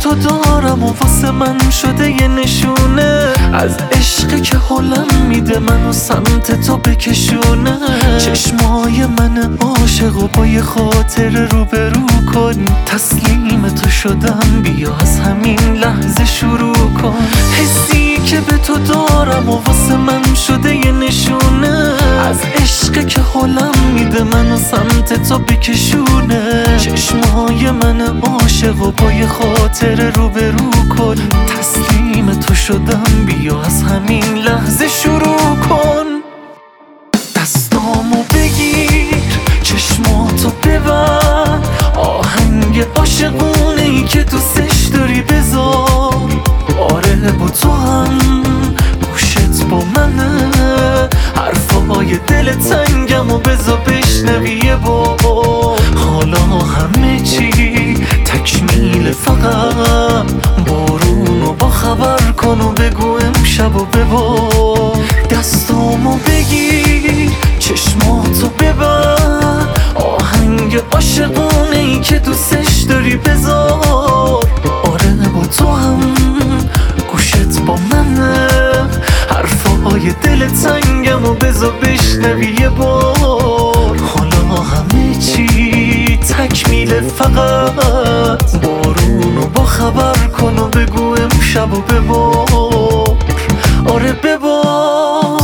تو دارم و واسه من شده یه نشونه از عشقی که حالم میده منو سمت تو بکشونه. چشمای من عاشق و با یه خاطر روبرو کن، تسلیم تو شدم بیا از همین لحظه شروع کن. حسی که به تو دارم و واسه من شده یه نشونه از عشقی که حالم میده منو سمت تو بکشونه. چشمای من عاشق و با یه خاطر روبرو کن، تسلیم تو شدم بیا از همین لحظه شروع کن. دستامو بگیر چشماتو ببر، آهنگ عاشقونه ای که دوستش داری بذار. آره با تو هم گوشت با منه، حرفای دل تنگم و بذار بشنوی یه بار. حالا همه چی تکمیل، فقط بارونو با خبر کن و بگو امشب و ببار. دستامو بگیر چشماتو ببر، آهنگ عاشقونه ای که دوستش داری بذار. آره با تو هم گوشت با منه، حرفای دل تنگم و بذار بشنوی یه بار. حالا همه چی تکمیل، فقط بارونو با خبر کن و بگو امشب و ببار. آره ببار.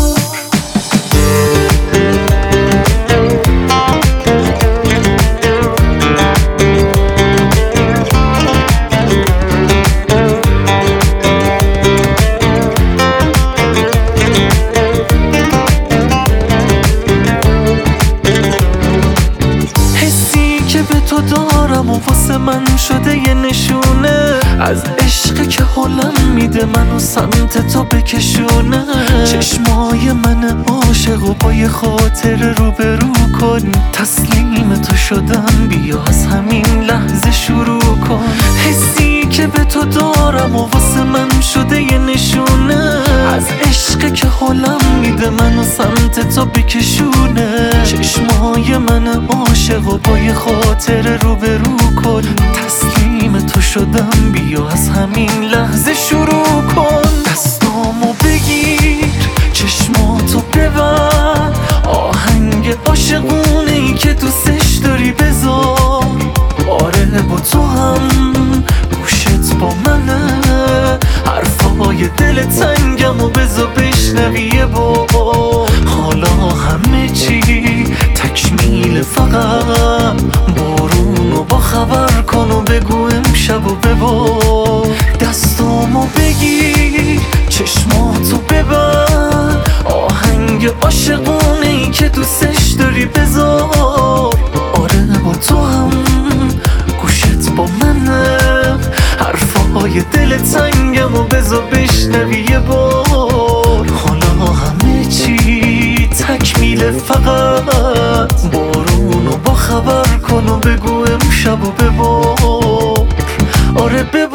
تو دارم و واسه من شده یه نشونه از عشقی که حالم میده منو سمت تو بکشونه. چشمای من عاشق و با یه خاطر روبرو کن، تسلیم تو شدم بیا از همین لحظه شروع کن. حسی که به تو دارم و واسه من شده یه نشونه از عشقی که حالم میده منو سمت تو بکشونه. چشمای من عاشق و با یه خاطر روبرو کن، تسلیم تو شدم بیا از همین لحظه شروع کن. دستامو بگیر چشماتو ببر، آهنگ عاشقونه ای که دوستش داری بذار. آره با تو هم گوشت با منه، حرفای دل تنگم و بذار بشنوی یه بار. حالا همه چی تکمیل، فقط بارونو با خبر کن و بگو امشب و ببار. دستامو بگیر چشماتو ببر، آهنگ عاشقونه ای که دوستش داری بذار. آره با تو هم گوشت با منه، حرفای دل تنگم و بذار بشنوی یه بار. حالا همه چی تکمیل، فقط بارونو با خبر کن و بگو امشب و ببار. آره ببار.